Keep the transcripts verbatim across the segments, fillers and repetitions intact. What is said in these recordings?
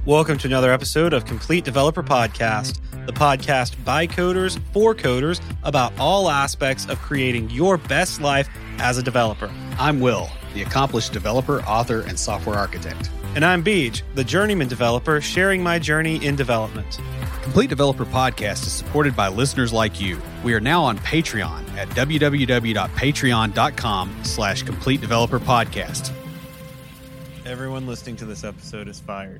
Welcome to another episode of Complete Developer Podcast, the podcast by coders for coders about all aspects of creating your best life as a developer. I'm Will, the accomplished developer, author, and software architect. And I'm Beej, the journeyman developer sharing my journey in development. Complete Developer Podcast is supported by listeners like you. We are now on Patreon at www.patreon.com slash Complete Developer Podcast. Everyone listening to this episode is fired.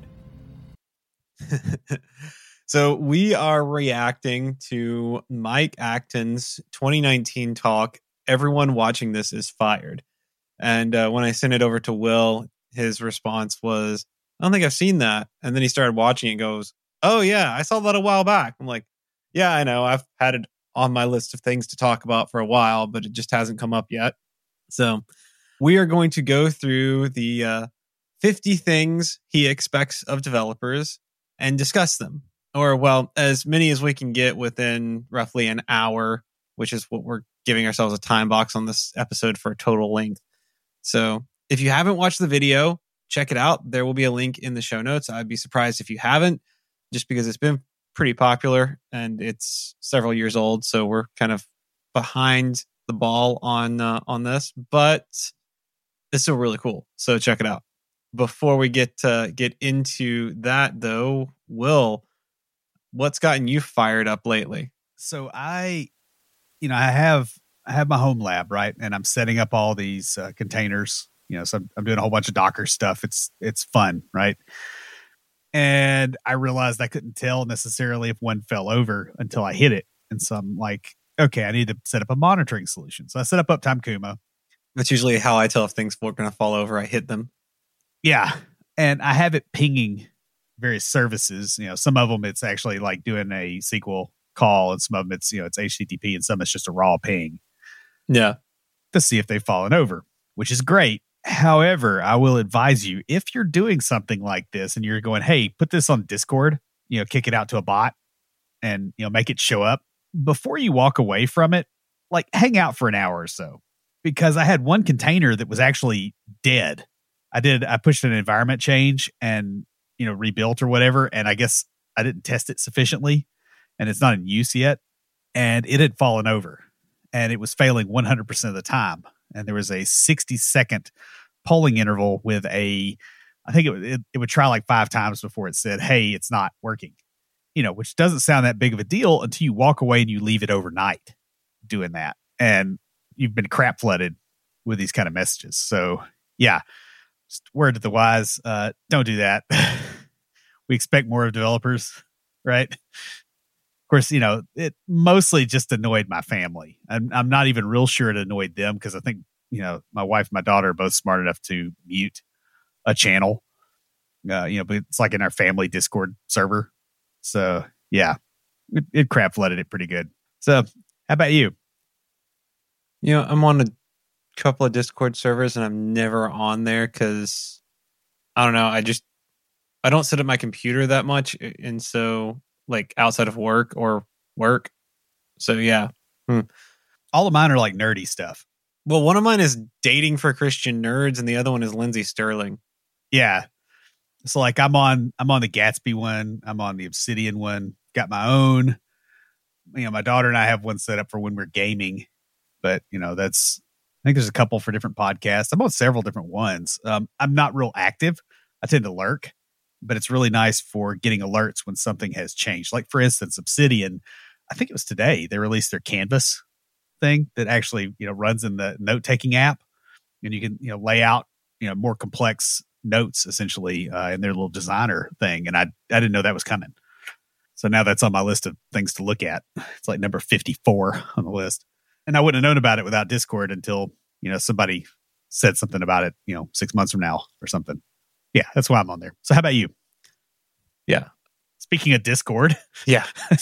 So we are reacting to Mike Acton's twenty nineteen talk, Everyone Watching This is Fired. And uh, when I sent it over to Will, his response was, I don't think I've seen that. And then he started watching it and goes, oh yeah, I saw that a while back. I'm like, yeah, I know. I've had it on my list of things to talk about for a while, but it just hasn't come up yet. So we are going to go through the uh, fifty things he expects of developers and discuss them, or well, as many as we can get within roughly an hour, which is what we're giving ourselves a time box on this episode for a total length. So if you haven't watched the video, check it out. There will be a link in the show notes. I'd be surprised if you haven't, just because it's been pretty popular and it's several years old. So we're kind of behind the ball on uh, on this, but it's still really cool. So check it out. Before we get uh, get into that, though, Will, what's gotten you fired up lately? So I, you know, I have I have my home lab, right, and I'm setting up all these uh, containers. You know, so I'm, I'm doing a whole bunch of Docker stuff. It's it's fun, right? And I realized I couldn't tell necessarily if one fell over until I hit it, and so I'm like, okay, I need to set up a monitoring solution. So I set up Uptime Kuma. That's usually how I tell if things are going to fall over. I hit them. Yeah. And I have it pinging various services. You know, some of them it's actually like doing a S Q L call, and some of them it's, you know, it's H T T P, and some it's just a raw ping. Yeah. To see if they've fallen over, which is great. However, I will advise you, if you're doing something like this and you're going, hey, put this on Discord, you know, kick it out to a bot and, you know, make it show up before you walk away from it, like hang out for an hour or so, because I had one container that was actually dead. I did, I pushed an environment change and, you know, rebuilt or whatever. And I guess I didn't test it sufficiently and it's not in use yet. And it had fallen over and it was failing one hundred percent of the time. And there was a sixty second polling interval with a, I think it, it, it would try like five times before it said, hey, it's not working, you know, which doesn't sound that big of a deal until you walk away and you leave it overnight doing that. And you've been crap flooded with these kind of messages. So yeah. Just word to the wise, uh, don't do that. We expect more of developers, right? Of course, you know, it mostly just annoyed my family. I'm, I'm not even real sure it annoyed them because I think, you know, my wife and my daughter are both smart enough to mute a channel. Uh, you know, but it's like in our family Discord server. So, yeah, it, it crap flooded it pretty good. So, how about you? You know, I'm on a couple of Discord servers and I'm never on there because I don't know. I just I don't sit at my computer that much, and so like outside of work or work. So yeah, hmm. All of mine are like nerdy stuff. Well, one of mine is dating for Christian nerds, and the other one is Lindsey Sterling. Yeah, so like I'm on I'm on the Gatsby one. I'm on the Obsidian one. Got my own. You know, my daughter and I have one set up for when we're gaming, but you know that's. I think there's a couple for different podcasts. I'm on several different ones. Um, I'm not real active. I tend to lurk, but it's really nice for getting alerts when something has changed. Like, for instance, Obsidian, I think it was today, they released their Canvas thing that actually, you know, runs in the note-taking app. And you can, you know, lay out, you know, more complex notes, essentially, uh, in their little designer thing. And I, I didn't know that was coming. So now that's on my list of things to look at. It's like number fifty-four on the list. And I wouldn't have known about it without Discord until, you know, somebody said something about it, you know, six months from now or something. Yeah, that's why I'm on there. So how about you? Yeah. Speaking of Discord. Yeah.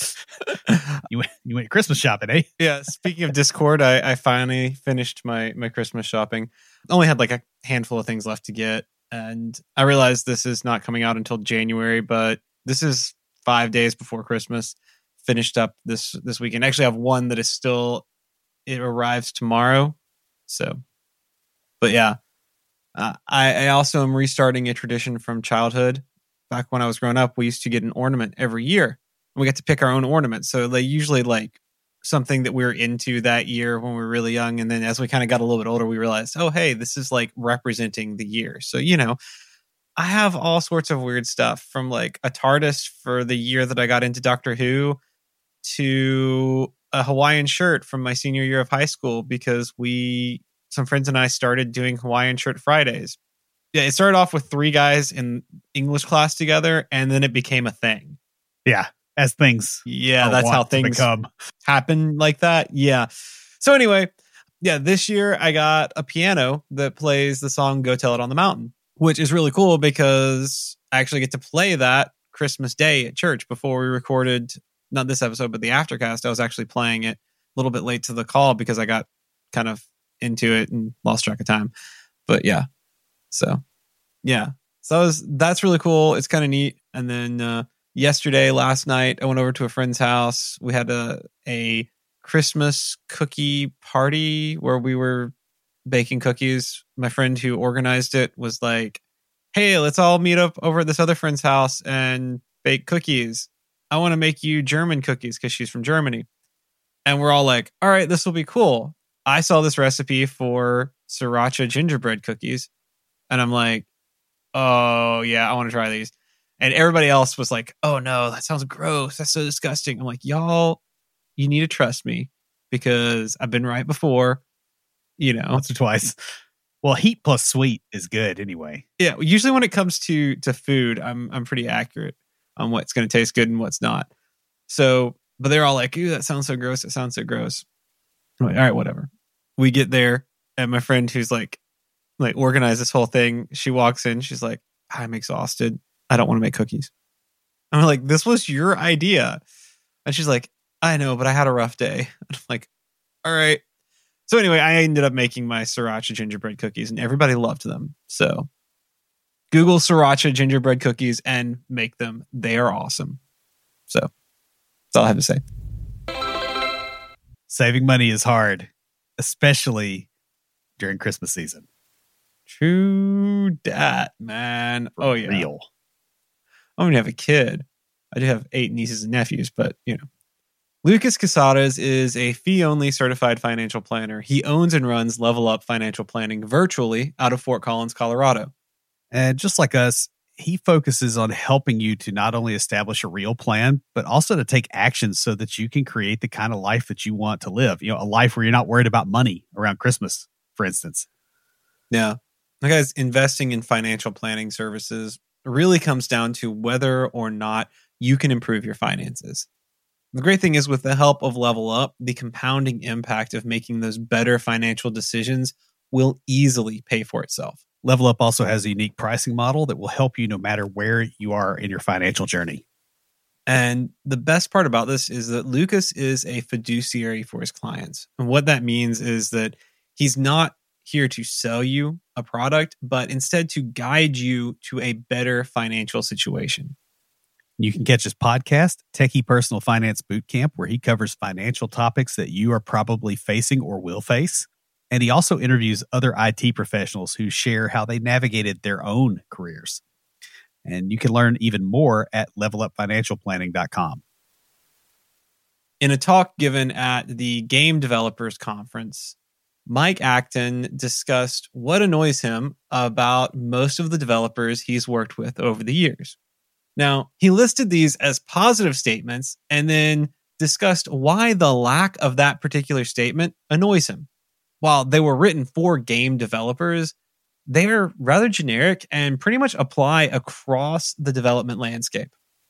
you went you went Christmas shopping, eh? Yeah. Speaking of Discord, I, I finally finished my, my Christmas shopping. Only had like a handful of things left to get. And I realized this is not coming out until January, but this is five days before Christmas. Finished up this, this weekend. Actually, I have one that is still... It arrives tomorrow. So, but yeah, uh, I, I also am restarting a tradition from childhood. back when I was growing up, we used to get an ornament every year. And we got to pick our own ornament. So they usually like something that we were into that year when we were really young. And then as we kind of got a little bit older, we realized, oh, hey, this is like representing the year. So, you know, I have all sorts of weird stuff from like a TARDIS for the year that I got into Doctor Who to a Hawaiian shirt from my senior year of high school because we, some friends and I started doing Hawaiian shirt Fridays. Yeah, it started off with three guys in English class together, and then it became a thing. Yeah, as things. Yeah, that's how things become. happen like that. Yeah. So anyway, yeah, this year I got a piano that plays the song Go Tell It on the Mountain, which is really cool because I actually get to play that Christmas Day at church before we recorded, not this episode, but the aftercast. I was actually playing it a little bit late to the call because I got kind of into it and lost track of time. But yeah. So, yeah. So was, that's really cool. It's kind of neat. And then uh, yesterday, last night, I went over to a friend's house. We had a, a Christmas cookie party where we were baking cookies. My friend who organized it was like, hey, let's all meet up over at this other friend's house and bake cookies. I want to make you German cookies because she's from Germany. And we're all like, all right, this will be cool. I saw this recipe for sriracha gingerbread cookies. And I'm like, oh, yeah, I want to try these. And everybody else was like, oh, no, that sounds gross. That's so disgusting. I'm like, y'all, you need to trust me because I've been right before, you know. Once or twice. Well, heat plus sweet is good anyway. Yeah, usually when it comes to to food, I'm I'm pretty accurate on what's going to taste good and what's not. So, but they're all like, ooh, that sounds so gross. It sounds so gross. I'm like, all right, whatever. We get there, and my friend who's like, like organized this whole thing, she walks in, she's like, I'm exhausted. I don't want to make cookies. I'm like, this was your idea. And she's like, I know, but I had a rough day. And I'm like, all right. So anyway, I ended up making my sriracha gingerbread cookies and everybody loved them. So Google sriracha gingerbread cookies and make them. They are awesome. So that's all I have to say. Saving money is hard, especially during Christmas season. True dat, man. For oh, yeah. Real. I'm going to have a kid. I do have eight nieces and nephews, but, you know. Lucas Casares is a fee-only certified financial planner. He owns and runs Level Up Financial Planning virtually out of Fort Collins, Colorado. And just like us, he focuses on helping you to not only establish a real plan, but also to take action so that you can create the kind of life that you want to live. You know, a life where you're not worried about money around Christmas, for instance. Yeah. Guys, investing in financial planning services really comes down to whether or not you can improve your finances. The great thing is with the help of Level Up, the compounding impact of making those better financial decisions will easily pay for itself. Level Up also has a unique pricing model that will help you no matter where you are in your financial journey. And the best part about this is that Lucas is a fiduciary for his clients. And what that means is that he's not here to sell you a product, but instead to guide you to a better financial situation. You can catch his podcast, Techie Personal Finance Bootcamp, where he covers financial topics that you are probably facing or will face. And he also interviews other I T professionals who share how they navigated their own careers. And you can learn even more at level up financial planning dot com. In a talk given at the Game Developers Conference, Mike Acton discussed what annoys him about most of the developers he's worked with over the years. Now, he listed these as positive statements and then discussed why the lack of that particular statement annoys him. While they were written for game developers, they are rather generic and pretty much apply across the development landscape.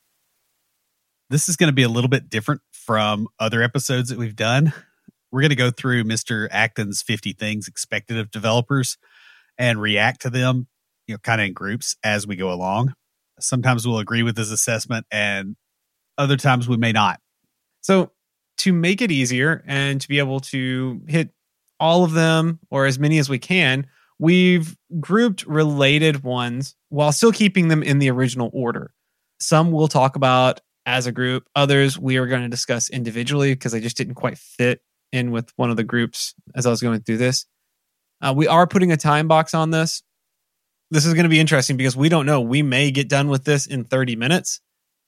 This is going to be a little bit different from other episodes that we've done. We're going to go through Mister Acton's fifty things expected of developers and react to them, you know, kind of in groups as we go along. Sometimes we'll agree with his assessment and other times we may not. So to make it easier and to be able to hit all of them or as many as we can, we've grouped related ones while still keeping them in the original order. Some we'll talk about as a group. Others we are going to discuss individually because they just didn't quite fit in with one of the groups as I was going through this. Uh, we are putting a time box on this. this is going to be interesting because we don't know. We may get done with this in thirty minutes.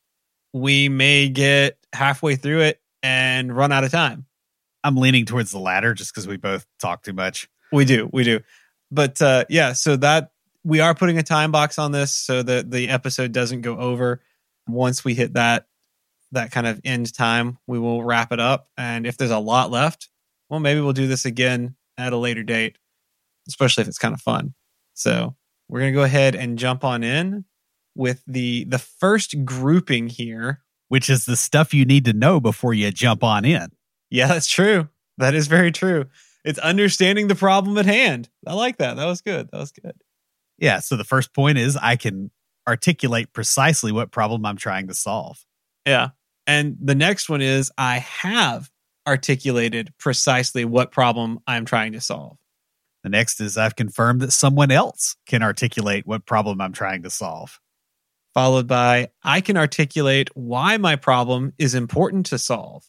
We may get halfway through it and run out of time. I'm leaning towards the latter just because we both talk too much. We do, we do. But uh, yeah, so that we are putting a time box on this so that the episode doesn't go over. Once we hit that that kind of end time, we will wrap it up. And if there's a lot left, well, maybe we'll do this again at a later date, especially if it's kind of fun. So we're going to go ahead and jump on in with the the first grouping here. Which is the stuff you need to know before you jump on in. Yeah, that's true. That is very true. It's understanding the problem at hand. I like that. That was good. That was good. Yeah, so the first point is I can articulate precisely what problem I'm trying to solve. Yeah. And the next one is I have articulated precisely what problem I'm trying to solve. The next is I've confirmed that someone else can articulate what problem I'm trying to solve. Followed by I can articulate why my problem is important to solve.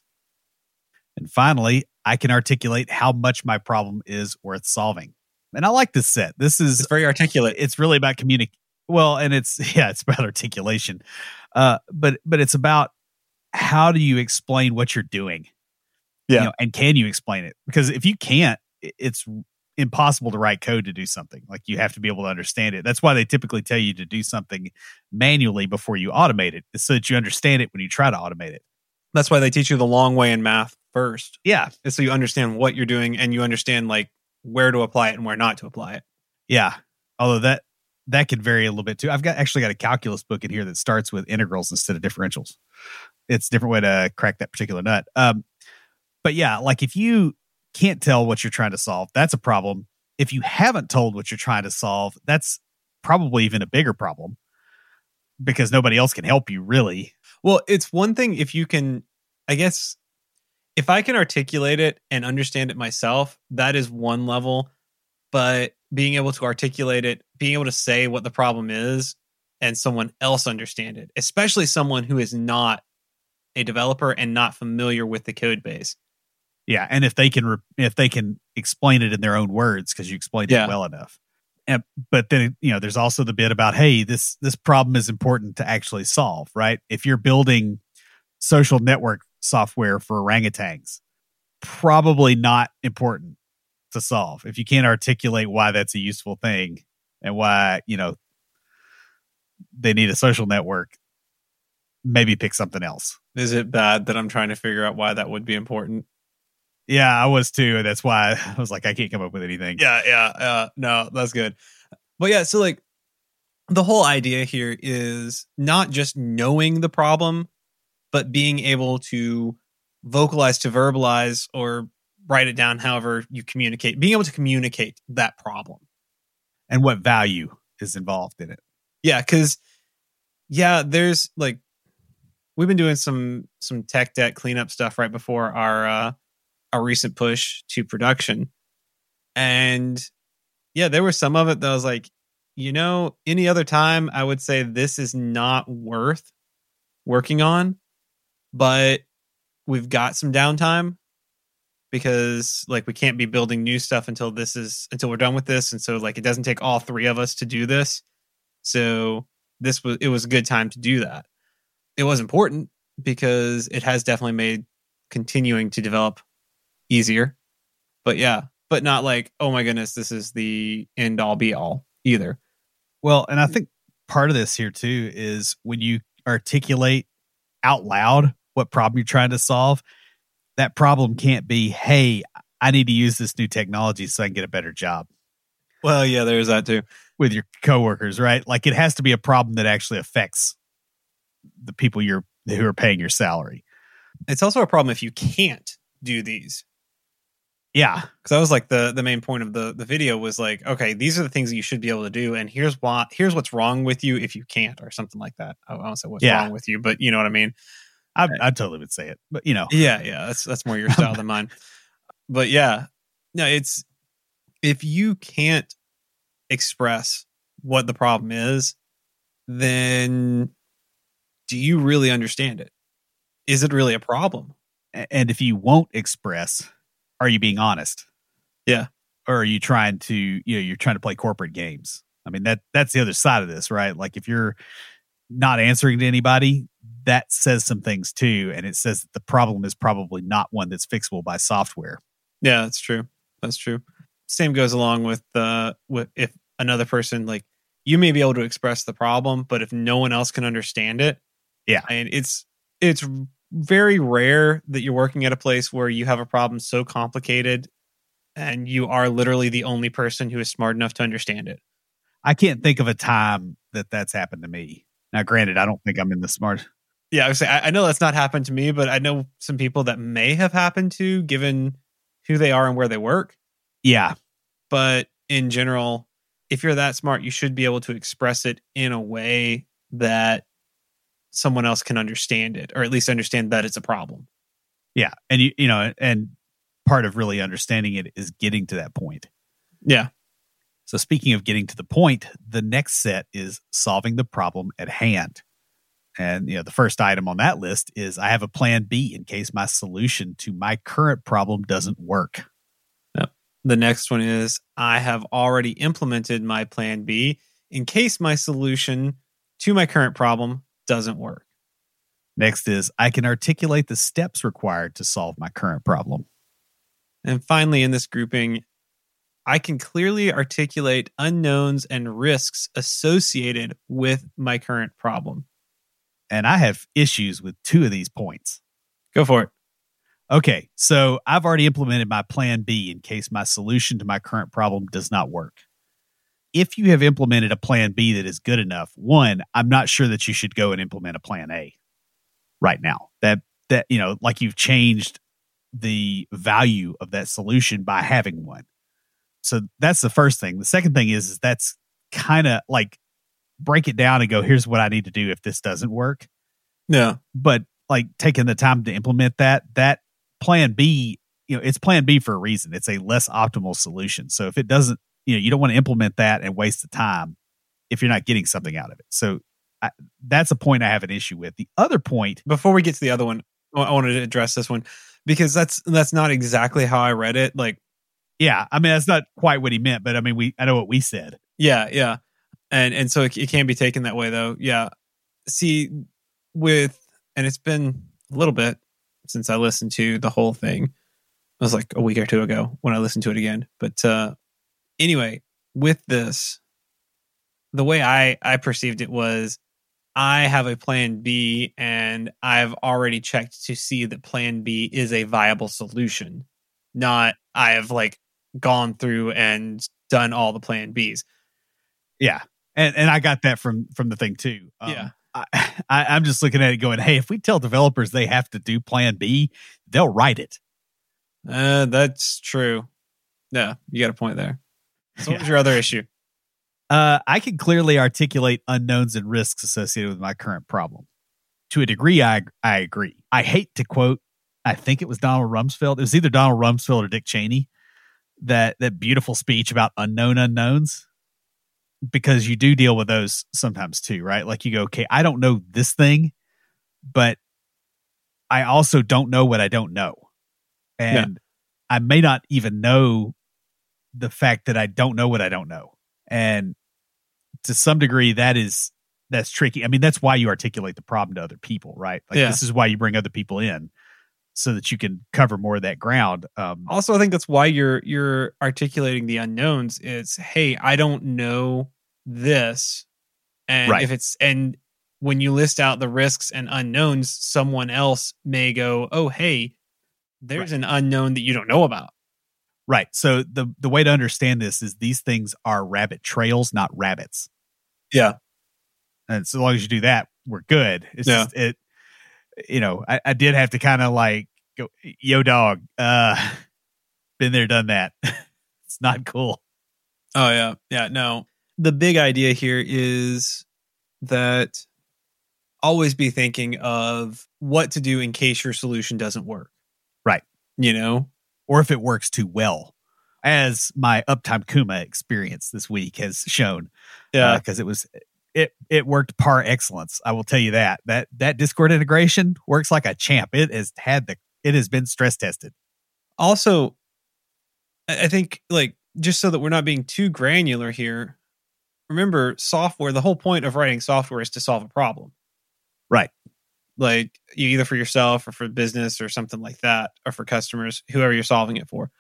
And finally, I can articulate how much my problem is worth solving. And I like this set. This is it's very articulate. It's really about communication. Well, and it's, yeah, it's about articulation. Uh, but, but it's about how do you explain what you're doing? Yeah. You know, and can you explain it? Because if you can't, it's impossible to write code to do something. Like you have to be able to understand it. That's why they typically tell you to do something manually before you automate it, so that you understand it when you try to automate it. That's why they teach you the long way in math first. Yeah. Is so you understand what you're doing and you understand like where to apply it and where not to apply it. Yeah. Although that that could vary a little bit too. I've got actually got a calculus book in here that starts with integrals instead of differentials. It's a different way to crack that particular nut. Um, but yeah, like if you can't tell what you're trying to solve, that's a problem. If you haven't told what you're trying to solve, that's probably even a bigger problem because nobody else can help you really. Well, it's one thing if you can, I guess, if I can articulate it and understand it myself, that is one level. But being able to articulate it, being able to say what the problem is and someone else understand it, especially someone who is not a developer and not familiar with the code base. Yeah, and if they can re- if they can explain it in their own words because you explained yeah. it well enough. And, but then, you know, there's also the bit about, hey, this this problem is important to actually solve, right? If you're building social network software for orangutans, probably not important to solve if you can't articulate why that's a useful thing and why, you know, they need a social network. Maybe pick something else. Is it bad that I'm trying to figure out why that would be important? Yeah, I was too. And that's why I was like, I can't come up with anything. Yeah, yeah, uh, no, that's good. But yeah, so like the whole idea here is not just knowing the problem, but being able to vocalize, to verbalize, or write it down however you communicate, being able to communicate that problem. And what value is involved in it. Yeah, because, yeah, there's like, we've been doing some some tech debt cleanup stuff right before our uh, our recent push to production. And yeah, there was some of it that was like, you know, any other time I would say this is not worth working on, but we've got some downtime because like we can't be building new stuff until this is until we're done with this. And so like it doesn't take all three of us to do this. So this was it was a good time to do that. It was important because it has definitely made continuing to develop easier. But yeah, but not like, oh my goodness, this is the end all be all either. Well, and I think part of this here too is when you articulate out loud what problem you're trying to solve, that problem can't be, hey, I need to use this new technology so I can get a better job. Well, yeah, there's that too. With your coworkers, right? Like it has to be a problem that actually affects the people you're who are paying your salary. It's also a problem if you can't do these. Yeah. Because that was like the the main point of the the video was like, okay, these are the things that you should be able to do, and here's why here's what's wrong with you if you can't, or something like that. I won't say what's yeah. wrong with you, but you know what I mean. I I totally would say it, but you know, yeah, yeah, that's that's more your style than mine. But yeah, no, it's if you can't express what the problem is, then do you really understand it? Is it really a problem? And if you won't express, are you being honest? Yeah. Or are you trying to, you know, you're trying to play corporate games? I mean, that that's the other side of this, right? Like if you're not answering to anybody, that says some things too. And it says that the problem is probably not one that's fixable by software. Yeah, that's true. That's true. Same goes along with uh with if another person, like, you may be able to express the problem, but if no one else can understand it, yeah, and it's it's very rare that you're working at a place where you have a problem so complicated and you are literally the only person who is smart enough to understand it. I can't think of a time that that's happened to me. Now, granted, I don't think I'm in the smart. Yeah, I would say I, I know that's not happened to me, but I know some people that may have happened to, given who they are and where they work. Yeah. But in general, if you're that smart, you should be able to express it in a way that someone else can understand it, or at least understand that it's a problem. Yeah. And you, you know, and part of really understanding it is getting to that point. Yeah. So speaking of getting to the point, the next set is solving the problem at hand. And, you know, the first item on that list is I have a plan B in case my solution to my current problem doesn't work. Yep. The next one is I have already implemented my plan B in case my solution to my current problem doesn't work. Next is I can articulate the steps required to solve my current problem. And finally, in this grouping, I can clearly articulate unknowns and risks associated with my current problem. And I have issues with two of these points. Go for it. Okay, so I've already implemented my plan B in case my solution to my current problem does not work. If you have implemented a plan B that is good enough, one, I'm not sure that you should go and implement a plan A right now. That, that you know, like you've changed the value of that solution by having one. So that's the first thing. The second thing is, is that's kind of like break it down and go, here's what I need to do if this doesn't work. Yeah. But like taking the time to implement that, that plan B, you know, it's plan B for a reason. It's a less optimal solution. So if it doesn't, you know, you don't want to implement that and waste the time if you're not getting something out of it. So I, that's a point I have an issue with. The other point, before we get to the other one, I wanted to address this one because that's, that's not exactly how I read it. Like, yeah, I mean, that's not quite what he meant, but I mean, we, I know what we said. Yeah. Yeah. And, and so it, it can be taken that way though. Yeah. See, with, and it's been a little bit since I listened to the whole thing. It was like a week or two ago when I listened to it again. But uh, anyway, with this, the way I, I perceived it was I have a plan B and I've already checked to see that plan B is a viable solution. Not I have like gone through and done all the plan Bs. Yeah. And and I got that from, from the thing too. Um, yeah. I, I, I'm just looking at it going, hey, if we tell developers they have to do plan B, they'll write it. Uh, that's true. Yeah, you got a point there. So what was your other issue? Uh, I can clearly articulate unknowns and risks associated with my current problem. To a degree, I I agree. I hate to quote, I think it was Donald Rumsfeld. It was either Donald Rumsfeld or Dick Cheney. That that beautiful speech about unknown unknowns. Because you do deal with those sometimes too, right? Like you go, okay, I don't know this thing, but I also don't know what I don't know. And yeah. I may not even know the fact that I don't know what I don't know. And to some degree, that is, that's tricky. I mean, that's why you articulate the problem to other people, right? Like yeah. This is why you bring other people in so that you can cover more of that ground. Um, also, I think that's why you're, you're articulating the unknowns. It's, hey, I don't know this. And right. if it's, and when you list out the risks and unknowns, someone else may go, oh, hey, there's right. an unknown that you don't know about. Right. So the, the way to understand this is these things are rabbit trails, not rabbits. Yeah. And so long as you do that, we're good. It's yeah. just, it, you know, I, I did have to kind of like go, yo dog, uh, been there, done that. It's not cool. Oh yeah. Yeah. No, the big idea here is that always be thinking of what to do in case your solution doesn't work. Right. You know, or if it works too well, as my Uptime Kuma experience this week has shown. Yeah. Uh, cause it was, It it worked par excellence. I will tell you that that that Discord integration works like a champ. It has had the it has been stress tested. Also, I think like just so that we're not being too granular here, remember, software, the whole point of writing software is to solve a problem. Right. Like you either for yourself or for business or something like that, or for customers, whoever you're solving it for.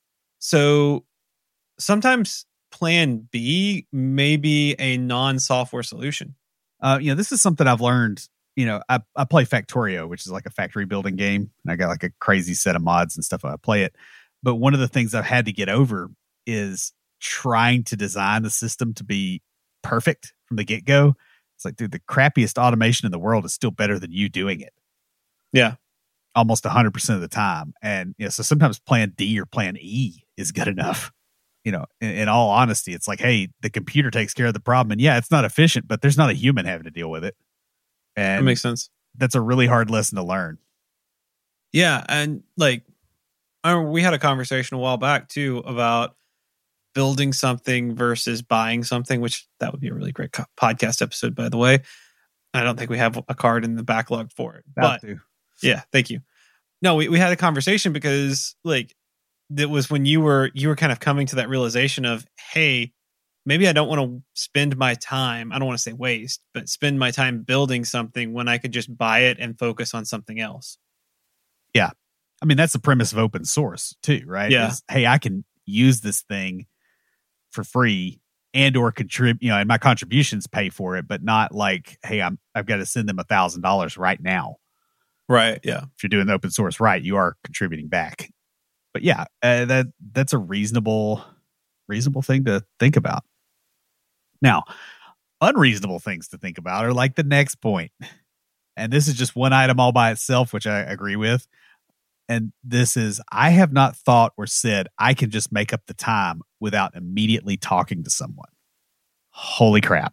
So sometimes plan B may be a non-software solution. Uh, you know, this is something I've learned. You know, I, I play Factorio, which is like a factory building game. And I got like a crazy set of mods and stuff when I play it. But one of the things I've had to get over is trying to design the system to be perfect from the get-go. It's like, dude, the crappiest automation in the world is still better than you doing it. Yeah. Almost one hundred percent of the time. And you know, so sometimes plan D or plan E is good enough. You know, in, in all honesty, it's like, hey, the computer takes care of the problem. And yeah, it's not efficient, but there's not a human having to deal with it. And that makes sense. That's a really hard lesson to learn. Yeah. And like, I remember we had a conversation a while back too about building something versus buying something, which that would be a really great co- podcast episode, by the way. I don't think we have a card in the backlog for it, About but to. yeah, thank you. No, we, we had a conversation because like that was when you were, you were kind of coming to that realization of, hey, maybe I don't want to spend my time. I don't want to say waste, but spend my time building something when I could just buy it and focus on something else. Yeah. I mean, that's the premise of open source too, right? Yeah. Is, hey, I can use this thing for free and or contribute, you know, and my contributions pay for it, but not like, hey, I'm, I've got to send them a thousand dollars right now. Right. Yeah. If you're doing the open source right, you are contributing back. But yeah, uh, that that's a reasonable, reasonable thing to think about. Now, unreasonable things to think about are like the next point. And this is just one item all by itself, which I agree with. And this is, I have not thought or said I can just make up the time without immediately talking to someone. Holy crap.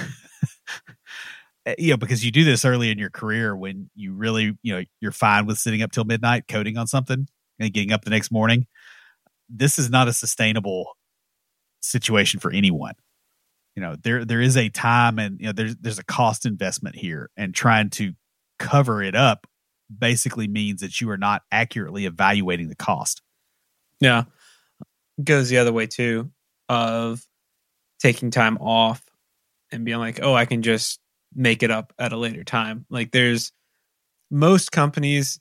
You know, because you do this early in your career when you really, you know, you're fine with sitting up till midnight coding on something and getting up the next morning. This is not a sustainable situation for anyone. You know, there there is a time and, you know, there's there's a cost investment here, and trying to cover it up basically means that you are not accurately evaluating the cost. Yeah. It goes the other way too, of taking time off and being like, oh, I can just make it up at a later time. Like there's most companies,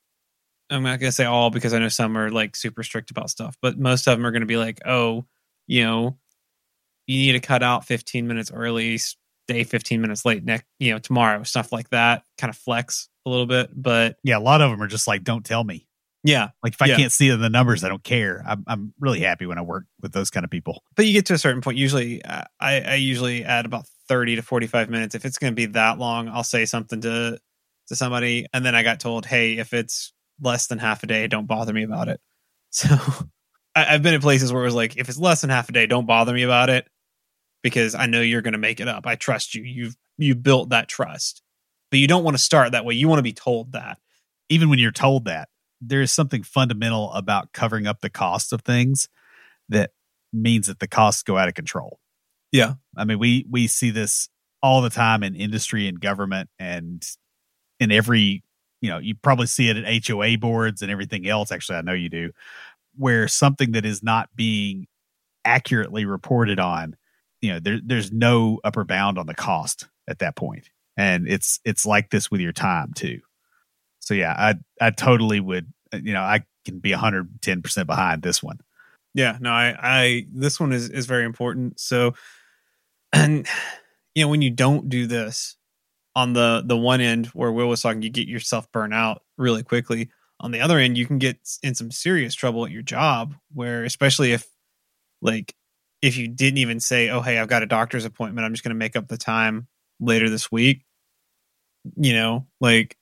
I'm not going to say all because I know some are like super strict about stuff, but most of them are going to be like, oh, you know, you need to cut out fifteen minutes early, stay fifteen minutes late next, you know, tomorrow, stuff like that, kind of flex a little bit. But yeah, a lot of them are just like, don't tell me. Yeah. Like if I yeah. can't see the numbers, I don't care. I'm I'm really happy when I work with those kind of people. But you get to a certain point. Usually, uh, I, I usually add about thirty to forty-five minutes. If it's going to be that long, I'll say something to to somebody. And then I got told, hey, if it's less than half a day, don't bother me about it. So I, I've been in places where it was like, if it's less than half a day, don't bother me about it, because I know you're going to make it up. I trust you. You've you built that trust. But you don't want to start that way. You want to be told that. Even when you're told that, there is something fundamental about covering up the cost of things that means that the costs go out of control. Yeah. I mean, we we see this all the time in industry and government and in every, you know, you probably see it at H O A boards and everything else. Actually, I know you do, where something that is not being accurately reported on, you know, there, there's no upper bound on the cost at that point. And it's it's like this with your time too. So yeah, I I totally would, you know, I can be one hundred ten percent behind this one. Yeah, no, I, I this one is, is very important. So, and you know, when you don't do this on the the one end where Will was talking, you get yourself burnt out really quickly. On the other end, you can get in some serious trouble at your job, where especially if like if you didn't even say, oh, hey, I've got a doctor's appointment, I'm just going to make up the time later this week. You know, like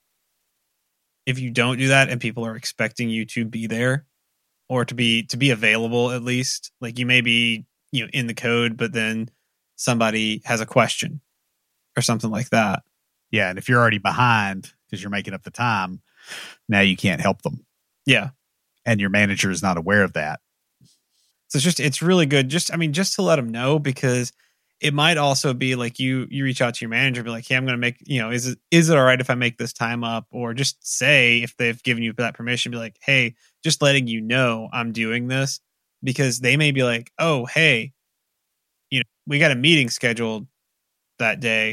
if you don't do that and people are expecting you to be there or to be to be available, at least, like you may be, you know, in the code, but then somebody has a question or something like that. Yeah. And if you're already behind because you're making up the time, now you can't help them. Yeah. And your manager is not aware of that. So it's just, it's really good. Just, I mean, just to let them know, because it might also be like you, you reach out to your manager, be like, hey, I'm going to make, you know, is it, is it all right if I make this time up? Or just say, if they've given you that permission, be like, hey, just letting you know I'm doing this, because they may be like, oh, hey, you know, we got a meeting scheduled that day,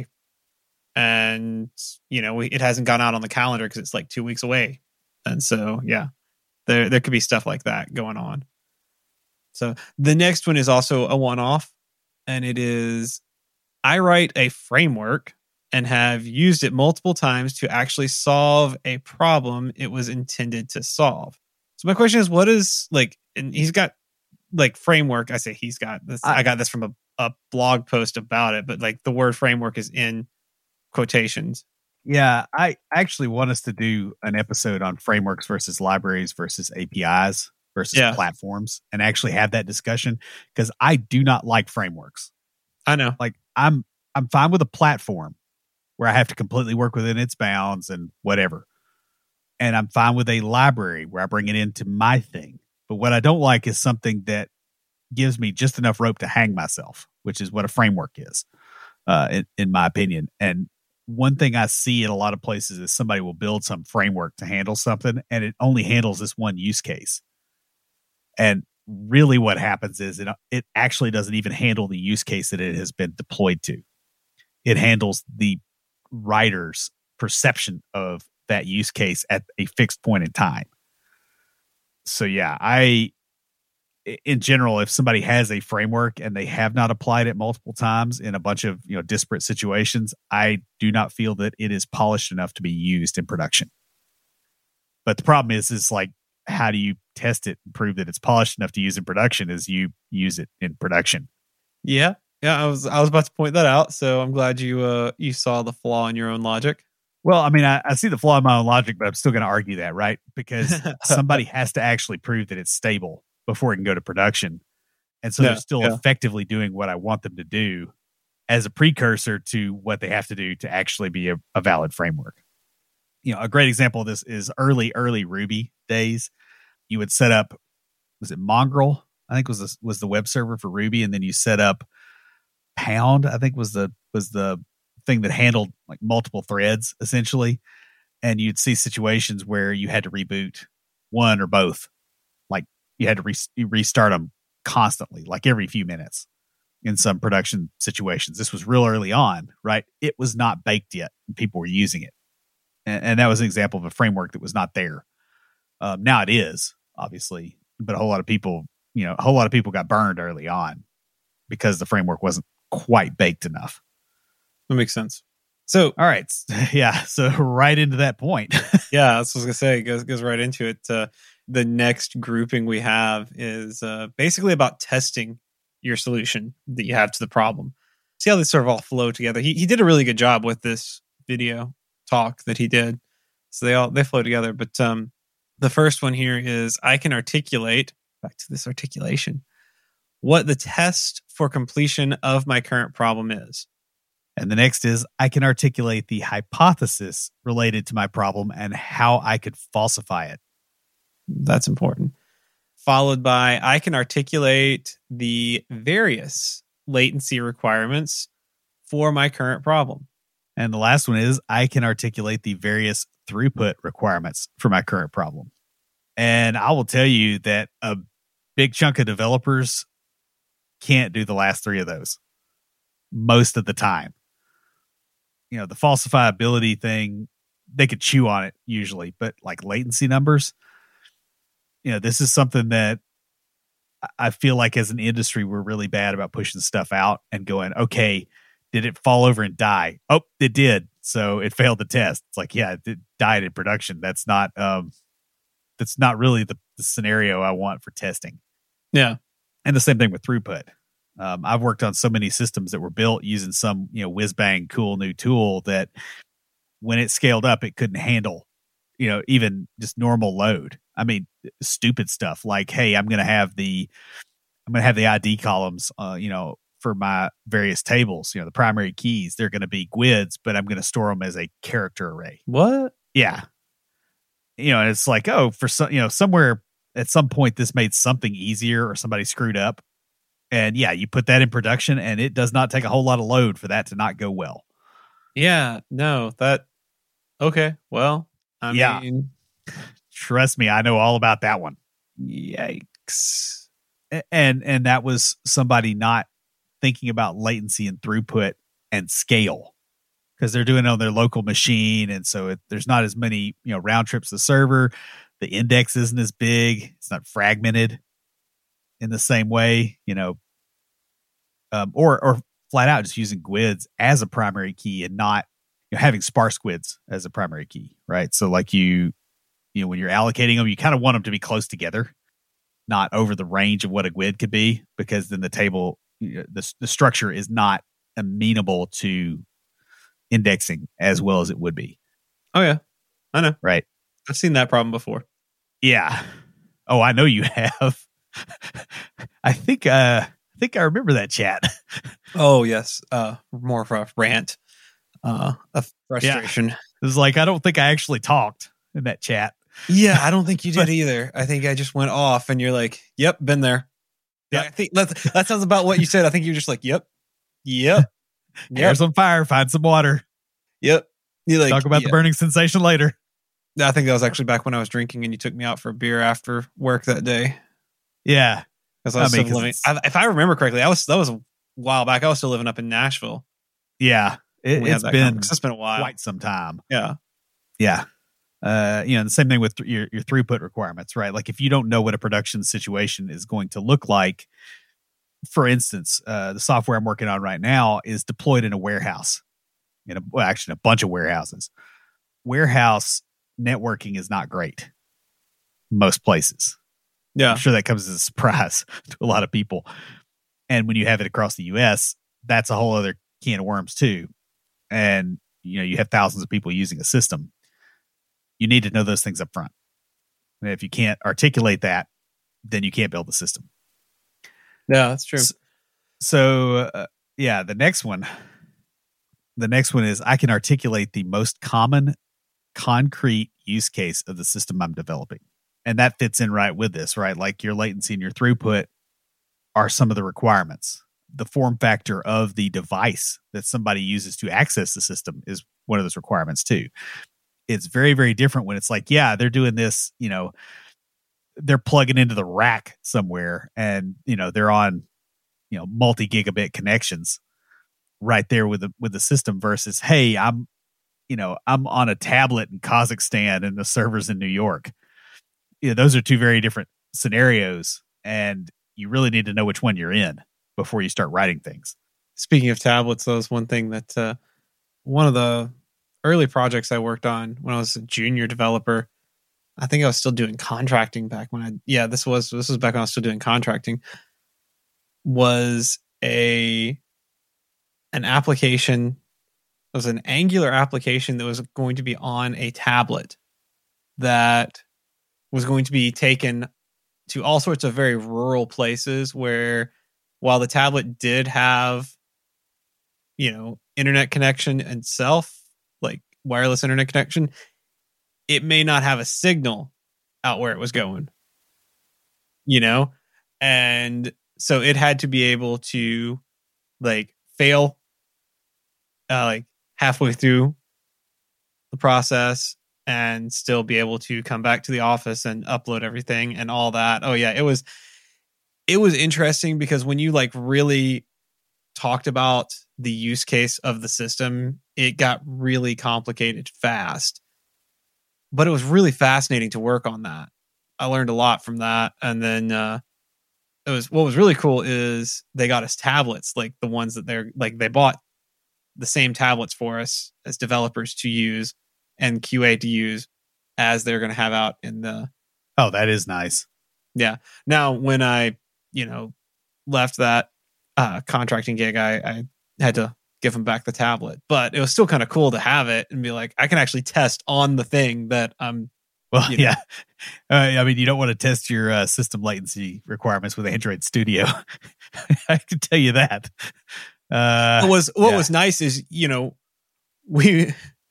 and you know, we, it hasn't gone out on the calendar because it's like two weeks away. And so, yeah, there there could be stuff like that going on. So the next one is also a one-off, and it is I write a framework and have used it multiple times to actually solve a problem it was intended to solve. So my question is, what is like, and he's got like framework. I say he's got this. I, I got this from a, a blog post about it, but like the word framework is in quotations. Yeah, I actually want us to do an episode on frameworks versus libraries versus A P Is versus yeah. platforms and actually have that discussion, because I do not like frameworks. I know. Like I'm I'm fine with a platform where I have to completely work within its bounds and whatever. And I'm fine with a library where I bring it into my thing. But what I don't like is something that gives me just enough rope to hang myself, which is what a framework is, uh, in, in my opinion. And one thing I see in a lot of places is somebody will build some framework to handle something, and it only handles this one use case. And really what happens is it, it actually doesn't even handle the use case that it has been deployed to. It handles the writer's perception of that use case at a fixed point in time. So yeah, I, in general, if somebody has a framework and they have not applied it multiple times in a bunch of, you know, disparate situations, I do not feel that it is polished enough to be used in production. But the problem is, is like, how do you test it and prove that it's polished enough to use in production? Is you use it in production. Yeah. Yeah. I was, I was about to point that out. So I'm glad you, uh, you saw the flaw in your own logic. Well, I mean, I, I see the flaw in my own logic, but I'm still going to argue that, right? Because somebody has to actually prove that it's stable before it can go to production. And so yeah, they're still yeah. effectively doing what I want them to do as a precursor to what they have to do to actually be a, a valid framework. You know, a great example of this is early, early Ruby days. You would set up, was it Mongrel? I think was the, was the web server for Ruby. And then you set up Pound, I think was the, was the thing that handled like multiple threads essentially. And you'd see situations where you had to reboot one or both. Like you had to re- restart them constantly, like every few minutes in some production situations. This was real early on, right? It was not baked yet. And people were using it. And, and that was an example of a framework that was not there. Um, now it is, obviously, but a whole lot of people, you know, a whole lot of people got burned early on because the framework wasn't quite baked enough. That makes sense. So, all right. Yeah. So right into that point. Yeah. That's what I was going to say. It goes, goes right into it. Uh, the next grouping we have is uh, basically about testing your solution that you have to the problem. See how they sort of all flow together. He he did a really good job with this video talk that he did. So they all, they flow together. But um, the first one here is I can articulate, back to this articulation, what the test for completion of my current problem is. And the next is I can articulate the hypothesis related to my problem and how I could falsify it. That's important. Followed by I can articulate the various latency requirements for my current problem. And the last one is I can articulate the various throughput requirements for my current problem. And I will tell you that a big chunk of developers can't do the last three of those most of the time. You know, the falsifiability thing, they could chew on it usually, but like latency numbers, you know, this is something that I feel like as an industry, we're really bad about pushing stuff out and going, okay, did it fall over and die? Oh, it did. So it failed the test. It's like, yeah, it died in production. That's not, um, that's not really the, the scenario I want for testing. Yeah. And the same thing with throughput. Um, I've worked on so many systems that were built using some, you know, whiz bang cool new tool that when it scaled up, it couldn't handle, you know, even just normal load. I mean, stupid stuff like, hey, I'm going to have the, I'm going to have the I D columns, uh, you know, for my various tables, you know, the primary keys, they're going to be G U I Ds, but I'm going to store them as a character array. What? Yeah. You know, and it's like, oh, for some, you know, somewhere at some point this made something easier or somebody screwed up. And yeah, you put that in production and it does not take a whole lot of load for that to not go well. Yeah, no, that, okay, well, I yeah. mean. Trust me, I know all about that one. Yikes. And, and that was somebody not thinking about latency and throughput and scale, because they're doing it on their local machine. And so it, there's not as many, you know, round trips to the server. The index isn't as big. It's not fragmented in the same way, you know, um, or, or flat out just using G U I Ds as a primary key and not, you know, having sparse G U I Ds as a primary key, right? So like you, you know, when you're allocating them, you kind of want them to be close together, not over the range of what a G U I D could be, because then the table, you know, the, the structure is not amenable to indexing as well as it would be. Oh yeah, I know. Right. I've seen that problem before. Yeah. Oh, I know you have. I think, uh, I think I remember that chat. Oh yes. Uh, more of a rant, uh, of frustration. Yeah. It was like, I don't think I actually talked in that chat. Yeah, I don't think you did either. I think I just went off and you're like, yep, been there. Yeah, I think that, that sounds about what you said. I think you're just like, yep, yep. Yep. Hair's on fire, find some water. Yep. You like, talk about yeah. the burning sensation later. I think that was actually back when I was drinking and you took me out for a beer after work that day. Yeah. Because I was I mean, still living, I, if I remember correctly, I was, that was a while back. I was still living up in Nashville. Yeah. It, it's been, it's been a while. Quite some time. Yeah. Yeah. Uh, you know, the same thing with th- your, your throughput requirements, right? Like if you don't know what a production situation is going to look like, for instance, uh, the software I'm working on right now is deployed in a warehouse, in a, well, actually a bunch of warehouses. Warehouse networking is not great most places. Yeah. I'm sure that comes as a surprise to a lot of people. And when you have it across the U S, that's a whole other can of worms too. And, you know, you have thousands of people using a system. You need to know those things up front. And if you can't articulate that, then you can't build the system. Yeah, that's true. So, so uh, yeah, the next one, the next one is I can articulate the most common concrete use case of the system I'm developing. And that fits in right with this, right? Like your latency and your throughput are some of the requirements. The form factor of the device that somebody uses to access the system is one of those requirements too. It's very, very different when it's like, yeah, they're doing this, you know, they're plugging into the rack somewhere and, you know, they're on, you know, multi-gigabit connections right there with the, with the system versus, hey, I'm, you know, I'm on a tablet in Kazakhstan and the server's in New York. You know, those are two very different scenarios and you really need to know which one you're in before you start writing things. Speaking of tablets, that was one thing that, uh, one of the early projects I worked on when I was a junior developer, I think I was still doing contracting back when I, yeah, this was, this was back when I was still doing contracting, was a, an application, it was an Angular application that was going to be on a tablet that was going to be taken to all sorts of very rural places where while the tablet did have, you know, internet connection itself, like wireless internet connection, it may not have a signal out where it was going, you know? And so it had to be able to like fail uh, like halfway through the process and still be able to come back to the office and upload everything and all that. Oh yeah, it was, it was interesting because when you like really talked about the use case of the system, it got really complicated fast. But it was really fascinating to work on that. I learned a lot from that. And then uh, it was what was really cool is they got us tablets, like the ones that they're like they bought the same tablets for us as developers to use and Q A to use as they're going to have out in the. Oh, that is nice. Yeah. Now, when I, you know, left that uh, contracting gig, I, I had to give them back the tablet, but it was still kind of cool to have it and be like, I can actually test on the thing that I'm. Well, you know. yeah. Uh, I mean, you don't want to test your uh, system latency requirements with Android Studio. I can tell you that. Uh, what was what yeah. was nice is, you know, we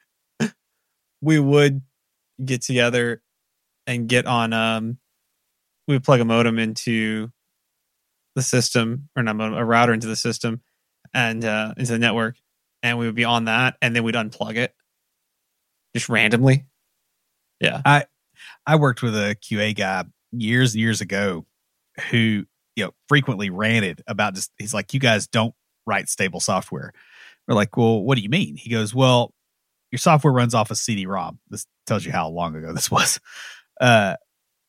we would get together and get on. Um, we would plug a modem into the system, or not a router into the system, and uh, into the network, and we would be on that, and then we'd unplug it just randomly. Yeah, I I worked with a Q A guy years and years ago who, you know, frequently ranted about just, he's like, you guys don't write stable software. We're like, well, what do you mean? He goes, well, your software runs off a C D ROM. This tells you how long ago this was. Uh,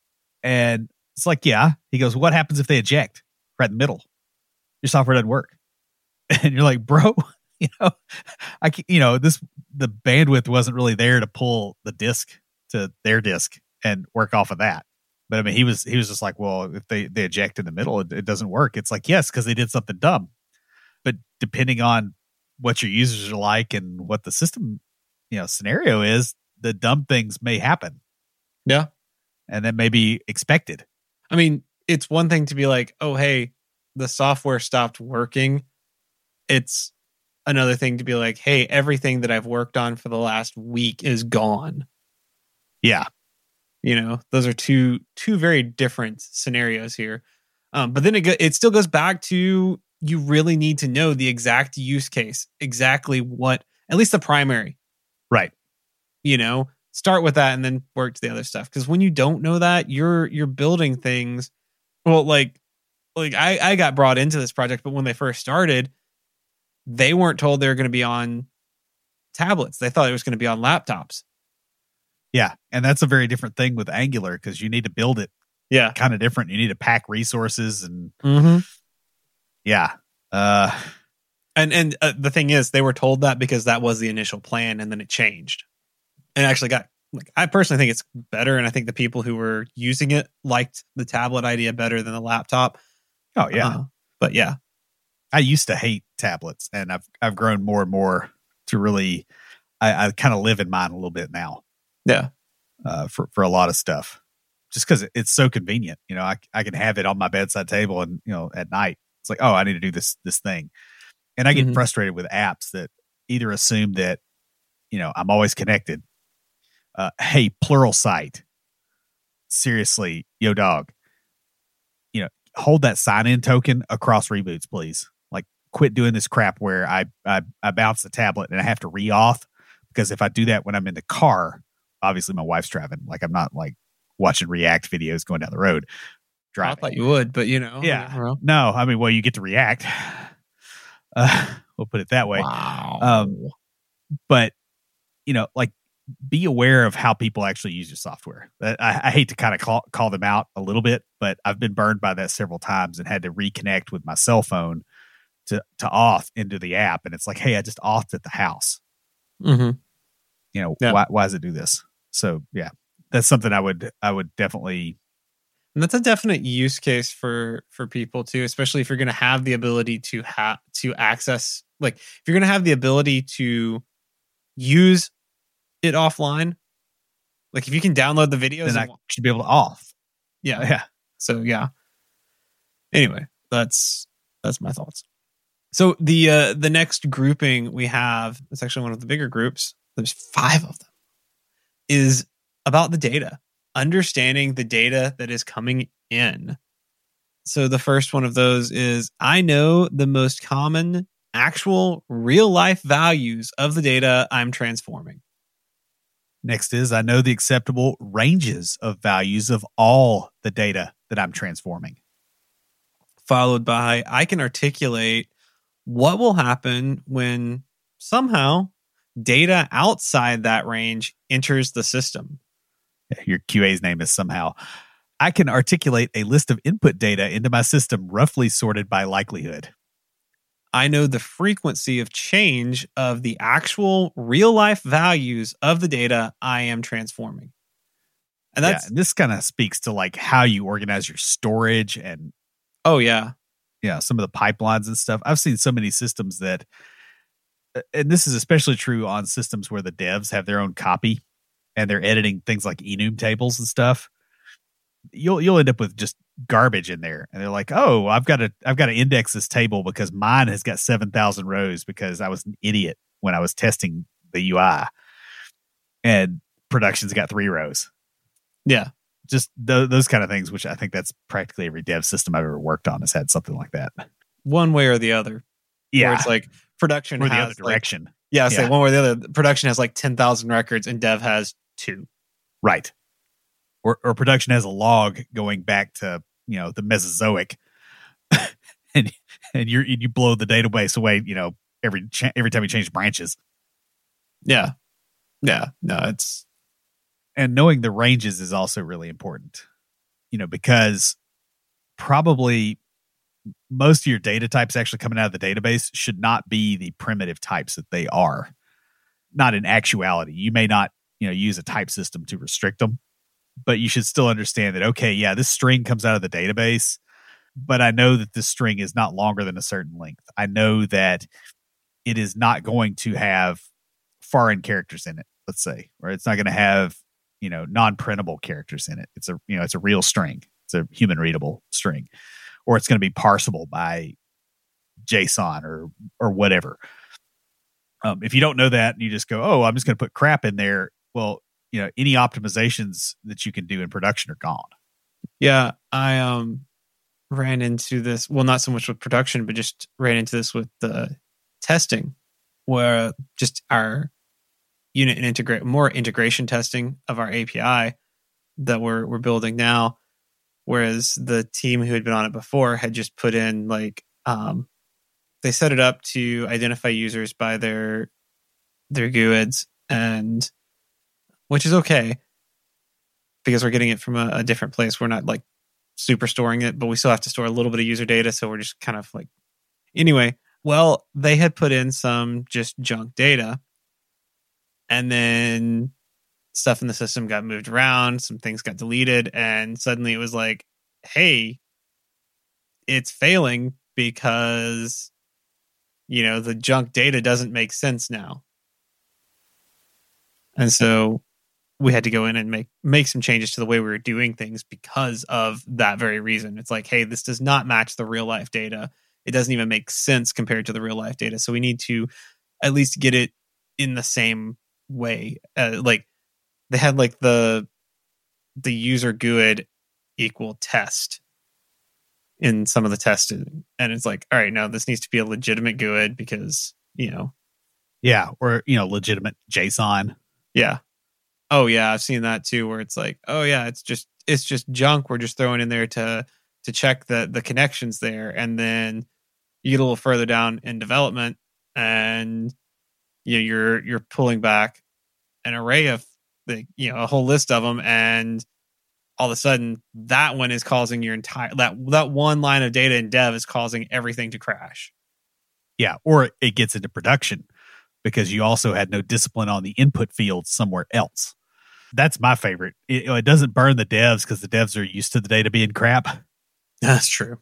and it's like, yeah. He goes, what happens if they eject right in the middle? Your software doesn't work. And you're like, bro, you know, I, you know, this, the bandwidth wasn't really there to pull the disk to their disk and work off of that. But I mean, he was, he was just like, well, if they, they eject in the middle, it, it doesn't work. It's like, yes, because they did something dumb. But depending on what your users are like and what the system, you know, scenario is, the dumb things may happen. Yeah. And that may be expected. I mean, it's one thing to be like, oh, hey, the software stopped working. It's another thing to be like, hey, everything that I've worked on for the last week is gone. Yeah. You know, those are two two very different scenarios here. Um, but then it, go, it still goes back to, you really need to know the exact use case, exactly what, at least the primary. Right. You know, start with that and then work to the other stuff. Because when you don't know that, you're you're building things. Well, like, like I, I got brought into this project, but when they first started, they weren't told they were going to be on tablets. They thought it was going to be on laptops. Yeah. And that's a very different thing with Angular, because you need to build it Yeah. kind of different. You need to pack resources and Mm-hmm. yeah. Uh, And and uh, the thing is, they were told that because that was the initial plan, and then it changed. And it actually got, like, I personally think it's better, and I think the people who were using it liked the tablet idea better than the laptop. oh yeah. Uh, but yeah, I used to hate tablets, and I've, I've grown more and more to really, I, I kind of live in mine a little bit now. yeah, Uh, for, for a lot of stuff, just because it's so convenient. You know, I, I can have it on my bedside table, and, you know, at night it's like, oh, I need to do this, this thing. And I get Mhm. frustrated with apps that either assume that, you know, I'm always connected. Uh, hey, Pluralsight. Seriously, yo dog. You know, hold that sign-in token across reboots, please. Like, quit doing this crap where I, I, I bounce the tablet and I have to re-auth, because if I do that when I'm in the car, obviously my wife's driving. Like, I'm not like watching React videos going down the road. I Driving. thought you would, but you know, Yeah. well, No, I mean, well, you get to react. Uh, we'll put it that way. wow. Um, but, you know, like, be aware of how people actually use your software. I, I hate to kind of call, call them out a little bit, but I've been burned by that several times and had to reconnect with my cell phone to, to auth into the app. And it's like, hey, I just authed at the house. Mm-hmm. You know, Yeah. why, why does it do this? So yeah, that's something I would, I would definitely. And that's a definite use case for for people too, especially if you're going to have the ability to have to access, like, if you're going to have the ability to use it offline, like if you can download the videos, Then I and, should be able to auth. yeah, Yeah. So yeah. Anyway, that's that's my thoughts. So the uh, the next grouping we have, it's actually one of the bigger groups. There's five of them. Is about the data, understanding the data that is coming in. So the first one of those is, I know the most common actual real life values of the data I'm transforming. Next is, I know the acceptable ranges of values of all the data that I'm transforming. Followed by, I can articulate what will happen when somehow data outside that range enters the system. Your Q A's name is somehow. I can articulate a list of input data into my system roughly sorted by likelihood. I know the frequency of change of the actual real life values of the data I am transforming. And that's, yeah, and this kind of speaks to like how you organize your storage and oh yeah. yeah, some of the pipelines and stuff. I've seen so many systems that, and this is especially true on systems where the devs have their own copy and they're editing things like enum tables and stuff. You'll you'll end up with just garbage in there, and they're like, "Oh, I've got to I've got to index this table because mine has got seven thousand rows because I was an idiot when I was testing the U I, and production's got three rows." Yeah, just th- those kind of things. Which I think that's practically every dev system I've ever worked on has had something like that. One way or the other. Yeah, where it's like production or has the other like, direction. yeah, say Yeah. one way or the other. Production has like ten thousand records, and dev has two. Right. Or, or production has a log going back to, you know, the Mesozoic, and and you you blow the database away, you know, every cha- every time you change branches. Yeah. Yeah. No, it's and knowing the ranges is also really important, you know, because probably most of your data types actually coming out of the database should not be the primitive types that they are. Not in actuality. You may not, you know, use a type system to restrict them, but you should still understand that, okay, yeah, this string comes out of the database, but I know that this string is not longer than a certain length. I know that it is not going to have foreign characters in it, let's say, or it's not going to have, you know, non-printable characters in it. It's a, you know, it's a real string. It's a human readable string, or it's going to be parsable by JSON or, or whatever. Um, if you don't know that and you just go, oh, I'm just going to put crap in there. Well, you know, any optimizations that you can do in production are gone. Yeah. I, um, ran into this. Well, not so much with production, but just ran into this with the testing, where just our unit and integrate more integration testing of our A P I that we're we're building now, whereas the team who had been on it before had just put in like um, they set it up to identify users by their their G U I Ds, and which is okay because we're getting it from a, a different place. We're not like super storing it, but we still have to store a little bit of user data, so we're just kind of like anyway. Well, they had put in some just junk data, and then stuff in the system got moved around, some things got deleted, and suddenly it was like, hey, it's failing because, you know, the junk data doesn't make sense now. And so we had to go in and make make some changes to the way we were doing things because of that very reason. It's like, hey, this does not match the real life data. It doesn't even make sense compared to the real life data. So we need to at least get it in the same way. Uh, like they had like the the user G U I D equal test in some of the testing, and it's like, all right, now this needs to be a legitimate G U I D because, you know, yeah, or, you know, legitimate JSON. Yeah. Oh yeah, I've seen that too, where it's like, oh yeah, it's just it's just junk. We're just throwing in there to to check the the connections there, and then you get a little further down in development, and you know, you're you're pulling back an array of the, you know, a whole list of them, and all of a sudden that one is causing your entire that that one line of data in dev is causing everything to crash. Yeah, or it gets into production because you also had no discipline on the input fields somewhere else. That's my favorite. It, you know, it doesn't burn the devs because the devs are used to the data being crap. That's true.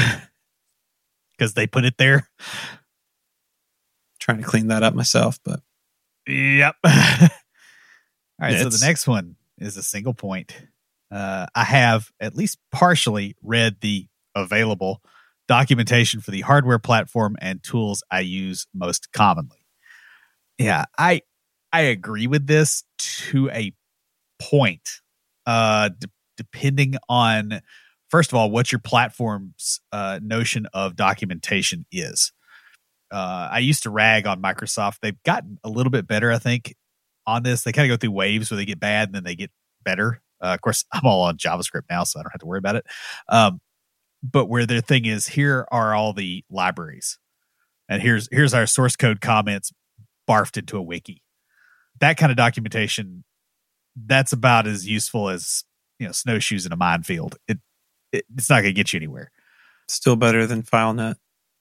Because they put it there. Trying to clean that up myself, but yep. All right, it's, so the next one is a single point. Uh, I have at least partially read the available documentation for the hardware platform and tools I use most commonly. Yeah, I I agree with this to a point, uh, d- depending on, first of all, what your platform's uh, notion of documentation is. Uh, I used to rag on Microsoft. They've gotten a little bit better, I think, on this. They kind of go through waves where they get bad and then they get better. Uh, of course, I'm all on JavaScript now, so I don't have to worry about it. Um, but where their thing is, here are all the libraries, and here's here's our source code comments barfed into a wiki. That kind of documentation, that's about as useful as, you know, snowshoes in a minefield. It, it it's not going to get you anywhere. Still better than FileNet.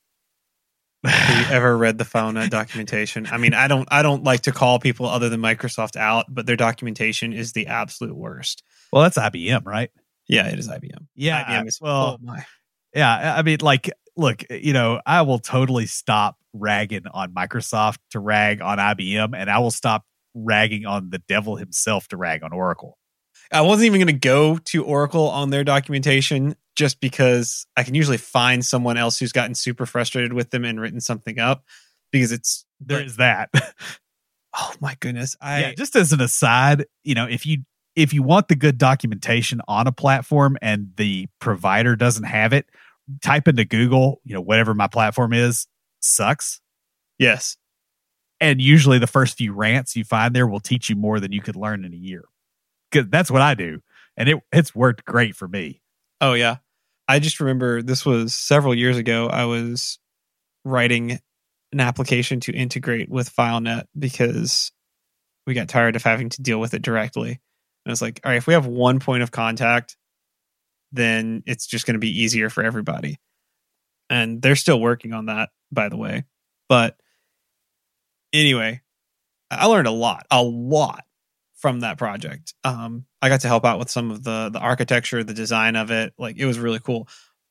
Have you ever read the FileNet documentation? I mean, I don't I don't like to call people other than Microsoft out, but their documentation is the absolute worst. Well, that's I B M, right? Yeah, it is I B M. Yeah, I B M is, well, oh my. Yeah, I mean, like, look, you know, I will totally stop ragging on Microsoft to rag on I B M, and I will stop ragging on the devil himself to rag on Oracle. I wasn't even going to go to Oracle on their documentation just because I can usually find someone else who's gotten super frustrated with them and written something up, because it's there like, is that. Oh my goodness. I yeah, just as an aside, you know, if you if you want the good documentation on a platform and the provider doesn't have it, type into Google, you know, whatever my platform is, sucks. Yes. And usually the first few rants you find there will teach you more than you could learn in a year. Because that's what I do. And it it's worked great for me. Oh, yeah. I just remember this was several years ago. I was writing an application to integrate with FileNet because we got tired of having to deal with it directly. And I was like, all right, if we have one point of contact, then it's just going to be easier for everybody. And they're still working on that, by the way. But anyway, I learned a lot, a lot from that project. Um, I got to help out with some of the the architecture, the design of it. Like, it was really cool.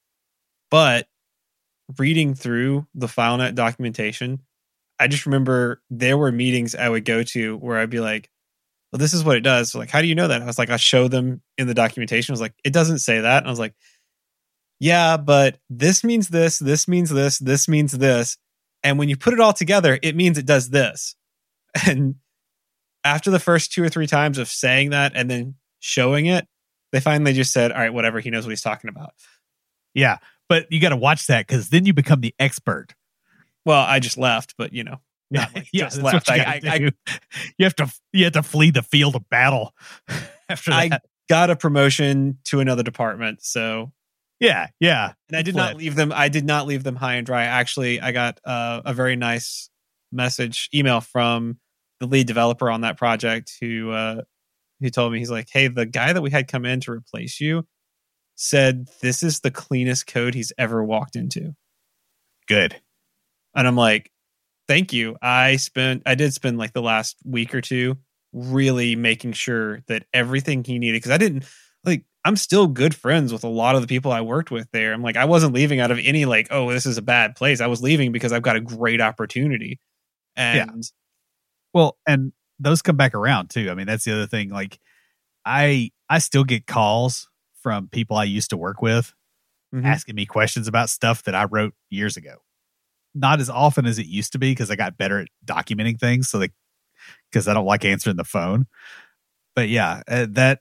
But reading through the FileNet documentation, I just remember there were meetings I would go to where I'd be like, well, this is what it does. So like, how do you know that? I was like, I show them in the documentation. I was like, it doesn't say that. And I was like, yeah, but this means this, this means this, this means this. And when you put it all together, it means it does this. And after the first two or three times of saying that and then showing it, they finally just said, all right, whatever, he knows what he's talking about. Yeah, but you got to watch that because then you become the expert. Well, I just left, but you know, not like yeah, just that's left. what you, I, gotta I, do. you have to you have to flee the field of battle after I, that. I got a promotion to another department, so yeah, yeah. and I did Flip. not leave them. I did not leave them high and dry. Actually, I got uh, a very nice message, email from the lead developer on that project who uh, who told me, he's like, hey, the guy that we had come in to replace you said this is the cleanest code he's ever walked into. Good. And I'm like, thank you. I spent, I did spend like the last week or two really making sure that everything he needed, because I didn't like, I'm still good friends with a lot of the people I worked with there. I'm like, I wasn't leaving out of any like, oh, this is a bad place. I was leaving because I've got a great opportunity. And yeah. Well, and those come back around too. I mean, that's the other thing. Like, I I still get calls from people I used to work with mm-hmm. asking me questions about stuff that I wrote years ago. Not as often as it used to be because I got better at documenting things. So, like, because I don't like answering the phone. But yeah, uh, that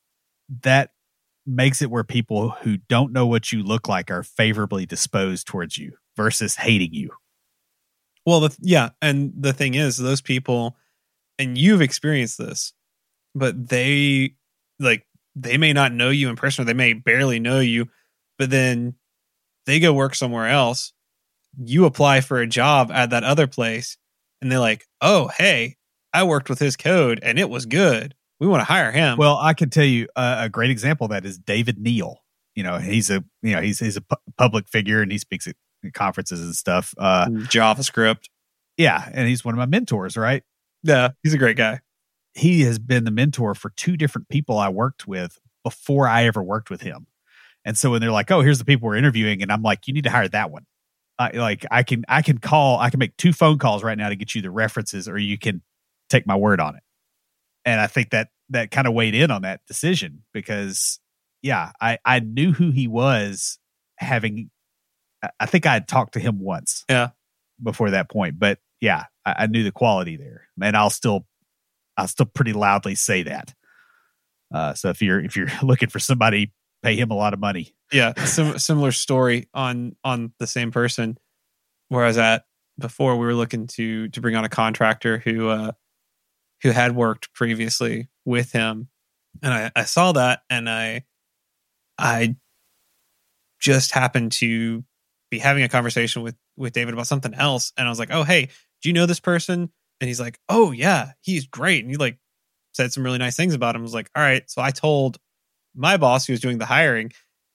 that makes it where people who don't know what you look like are favorably disposed towards you versus hating you. Well, the, yeah, and the thing is, those people, and you've experienced this, but they like they may not know you in person, or they may barely know you, but then they go work somewhere else. You apply for a job at that other place, and they're like, "Oh, hey, I worked with his code, and it was good. We want to hire him." Well, I can tell you uh, a great example of that is David Neal. You know, he's a you know he's he's a pu- public figure, and he speaks at conferences and stuff. Uh, JavaScript. Yeah, and he's one of my mentors, right? Yeah, he's a great guy. He has been the mentor for two different people I worked with before I ever worked with him. And so when they're like, "Oh, here's the people we're interviewing," and I'm like, "You need to hire that one." I, like I can I can call I can make two phone calls right now to get you the references, or you can take my word on it. And I think that that kind of weighed in on that decision because, yeah, I I knew who he was. Having, I think I had talked to him once, yeah, before that point, but yeah, I, I knew the quality there, and I'll still I'll still pretty loudly say that. Uh, so if you're if you're looking for somebody, pay him a lot of money. Yeah, sim- similar story on on the same person where I was at before. We were looking to to bring on a contractor who uh, who had worked previously with him, and I, I saw that, and I I just happened to be having a conversation with with David about something else, and I was like, "Oh, hey, do you know this person?" And he's like, "Oh yeah, he's great," and he like said some really nice things about him. I was like, "All right," so I told my boss who was doing the hiring.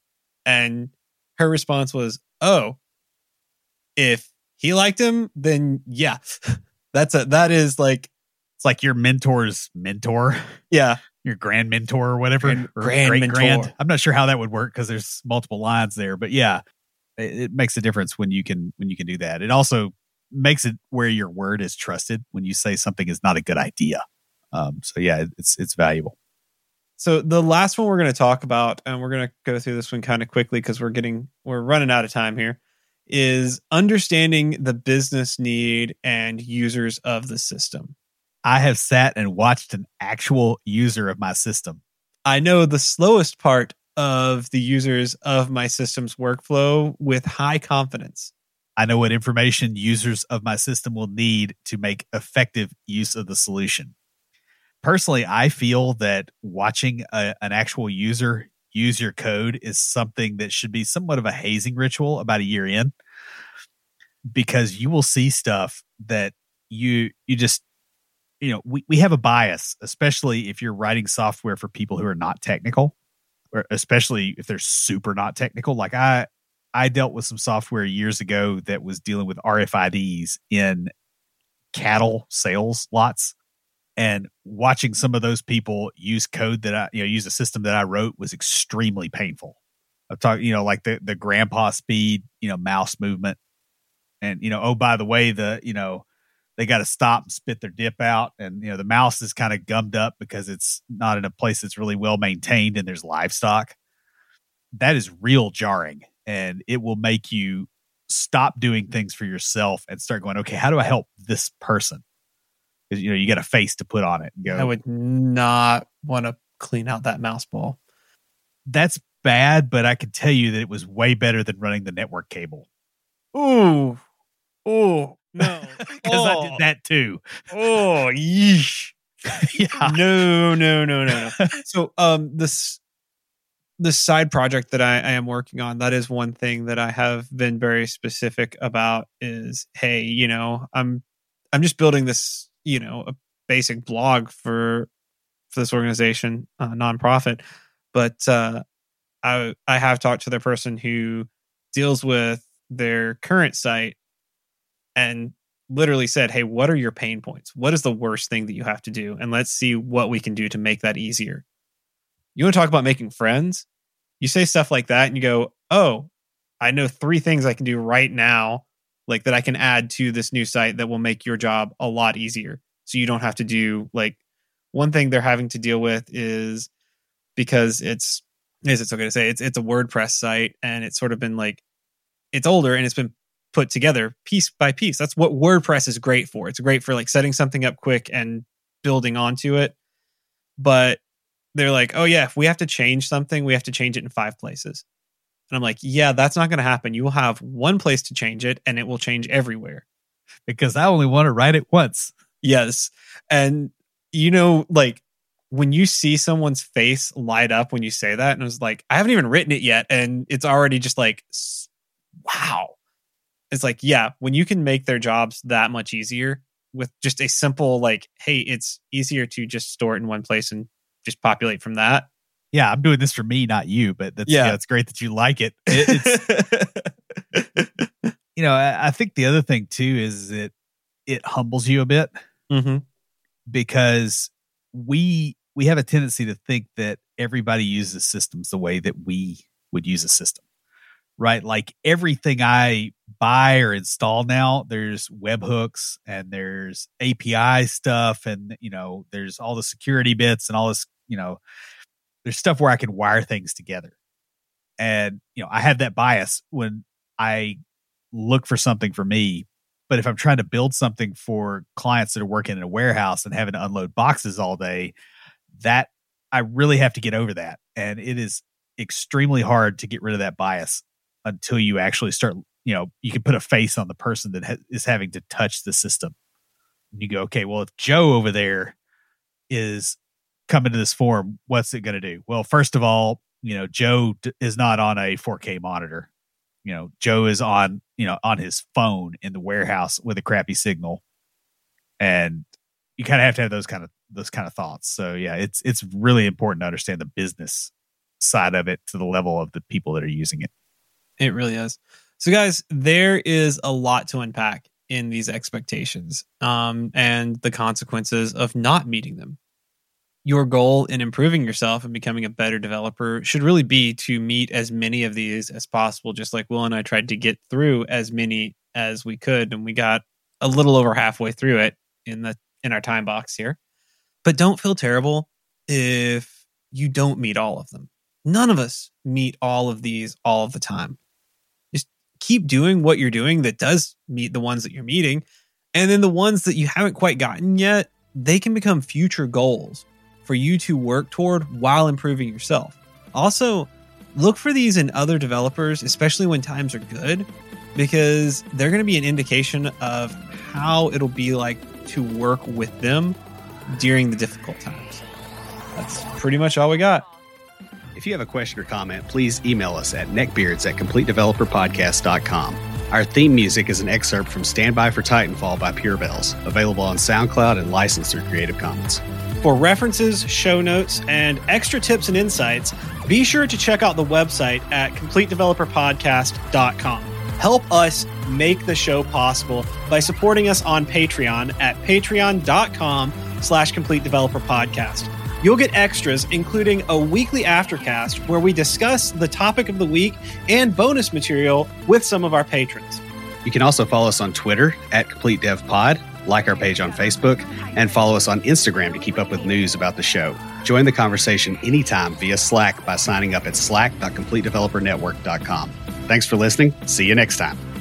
And her response was, "Oh, if he liked him, then yeah, that's a that is like it's like your mentor's mentor, yeah, your grand mentor or whatever, grand, or grand great mentor." Grand. I'm not sure how that would work because there's multiple lines there, but yeah, it, it makes a difference when you can when you can do that. It also makes it where your word is trusted when you say something is not a good idea. Um, so yeah, it's it's valuable. So the last one we're going to talk about, and we're going to go through this one kind of quickly because we're getting we're running out of time here, is understanding the business need and users of the system. I have sat and watched an actual user of my system. I know the slowest part of the users of my system's workflow with high confidence. I know what information users of my system will need to make effective use of the solution. Personally, I feel that watching a, an actual user use your code is something that should be somewhat of a hazing ritual about a year in, because you will see stuff that you you just, you know, we, we have a bias, especially if you're writing software for people who are not technical, or especially if they're super not technical. Like I, I dealt with some software years ago that was dealing with R F I Ds in cattle sales lots, and watching some of those people use code that I, you know, use a system that I wrote was extremely painful. I'm talking, you know, like the, the grandpa speed, you know, mouse movement, and, you know, oh, by the way, the, you know, they got to stop and spit their dip out. And, you know, the mouse is kind of gummed up because it's not in a place that's really well maintained and there's livestock. That is real jarring, and it will make you stop doing things for yourself and start going, okay, how do I help this person? Because, you know, you got a face to put on it. And go, I would not want to clean out that mouse ball. That's bad, but I can tell you that it was way better than running the network cable. Ooh. Ooh. No. Because oh. I did that too. Oh, yeesh. Yeah. No, no, no, no, no. So um this this side project that I, I am working on, that is one thing that I have been very specific about is, hey, you know, I'm I'm just building this, you know, a basic blog for for this organization, uh, nonprofit. But uh I I have talked to the person who deals with their current site and literally said, hey, what are your pain points? What is the worst thing that you have to do? And let's see what we can do to make that easier. You want to talk about making friends? You say stuff like that and you go, oh, I know three things I can do right now, like that I can add to this new site that will make your job a lot easier. So you don't have to do, like, one thing they're having to deal with is because it's, is it's okay to say, it's it's a WordPress site, and it's sort of been like, it's older and it's been put together piece by piece. That's what WordPress is great for. It's great for like setting something up quick and building onto it. But they're like, oh yeah, if we have to change something, we have to change it in five places. And I'm like, yeah, that's not going to happen. You will have one place to change it and it will change everywhere. Because I only want to write it once. Yes. And you know, like when you see someone's face light up when you say that, and it was like, I haven't even written it yet, and it's already just like, wow. It's like, yeah, when you can make their jobs that much easier with just a simple, like, hey, it's easier to just store it in one place and just populate from that. Yeah, I'm doing this for me, not you, but that's, yeah, yeah it's great that you like it. it it's, you know, I, I think the other thing too is that it humbles you a bit, mm-hmm. because we we have a tendency to think that everybody uses systems the way that we would use a system. Right? Like everything I buy or install now, there's webhooks and there's A P I stuff, and, you know, there's all the security bits and all this, you know, there's stuff where I can wire things together. And, you know, I have that bias when I look for something for me. But if I'm trying to build something for clients that are working in a warehouse and having to unload boxes all day, that I really have to get over that. And it is extremely hard to get rid of that bias until you actually start, you know, you can put a face on the person that ha- is having to touch the system. And you go, okay, well, if Joe over there is coming to this form, what's it going to do? Well, first of all, you know, Joe d- is not on a four K monitor. You know, Joe is on, you know, on his phone in the warehouse with a crappy signal. And you kind of have to have those kind of, those kind of thoughts. So yeah, it's, it's really important to understand the business side of it to the level of the people that are using it. It really is. So guys, there is a lot to unpack in these expectations, um, and the consequences of not meeting them. Your goal in improving yourself and becoming a better developer should really be to meet as many of these as possible, just like Will and I tried to get through as many as we could, and we got a little over halfway through it in the in our time box here. But don't feel terrible if you don't meet all of them. None of us meet all of these all of the time. Just keep doing what you're doing that does meet the ones that you're meeting. And then the ones that you haven't quite gotten yet, they can become future goals for you to work toward while improving yourself. Also, look for these in other developers, especially when times are good, because they're going to be an indication of how it'll be like to work with them during the difficult times. That's pretty much all we got. If you have a question or comment, please email us at neckbeards at complete developer podcast dot com. Our theme music is an excerpt from Stand By for Titanfall by Pure Bells, available on SoundCloud and licensed through Creative Commons. For references, show notes, and extra tips and insights, be sure to check out the website at complete developer podcast dot com. Help us make the show possible by supporting us on Patreon at patreon dot com slash complete developer podcast. You'll get extras, including a weekly aftercast where we discuss the topic of the week and bonus material with some of our patrons. You can also follow us on Twitter at CompleteDevPod, like our page on Facebook, and follow us on Instagram to keep up with news about the show. Join the conversation anytime via Slack by signing up at slack dot complete developer network dot com. Thanks for listening. See you next time.